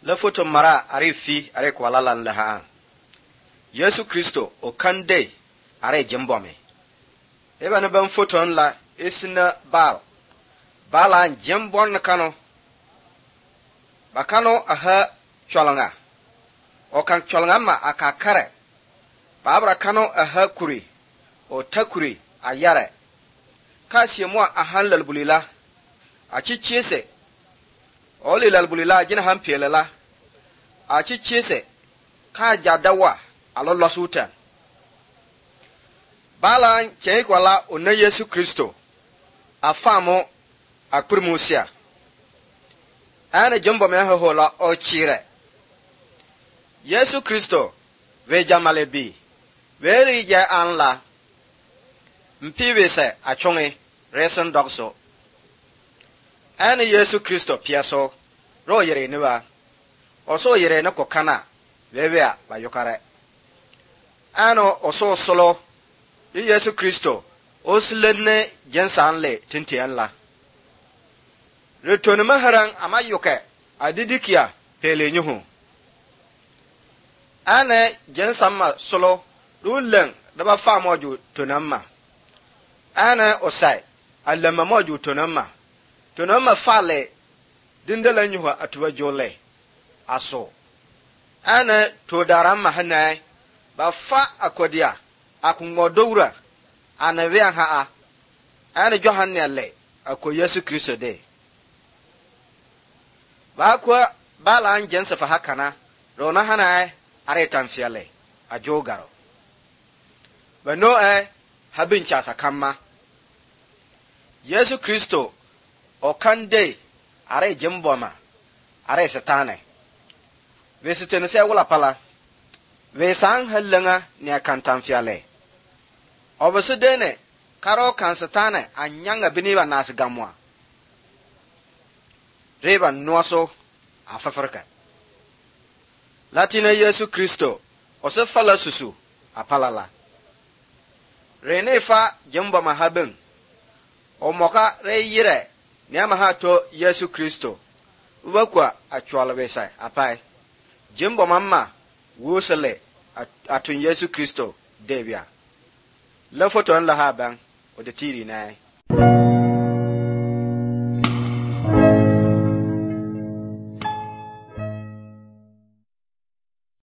la foto mara are fi are kwala lan la ha Yesu Kristo o kande are jembome e bana ban foto la isna bala jembon kano bakano aha cholanga o kan cholanga ma akakare babra kano aha kuri o takuri ayare kasi mo ahan lalbulila a cicese oli lalbulila jina han pelela a cicese ka jadawa alolo sutan bala che kwala onna Yesu Kristo afamo akpurmusia ana jombo me ha hola o chire Yesu Kristo ve jamalebi veri ja anla mpiwe se achonge resen dogso ana Yesu Kristo piaso ro yere niwa oso yere na kokana wewea bayokare ano oso solo Yesu Kristo oslenne jensanle tintianla retonu maharan amayoke adidikia pelenyuhu ana jensamma solo rulen daba famoju tonamma ana osai alama moju tonamma fale dindala nyuhu atuwa jole aso ana todaramma hanai ba fa akodia akungodowura ana we ha ana Johanne le ako Yesu Kristo de ba kwa bala anjensa fa hakana rona hana are tamfiale ajogaro bano habin chasa kama Yesu Kristo o kande are jemboma are satane we sitene se wala pala we sang halanga ne kan tamfiale obasu dene karo kan satane anyanga biniba nas gamwa reba noaso afafarka latina Yesu Kristo ose fala susu apalala renefa jemba mahaben omoka reyire nyama hato Yesu Kristo ubakwa achwala besai apai jemba mamma wosele atun Yesu Kristo debia la foto la haban o de tiri nai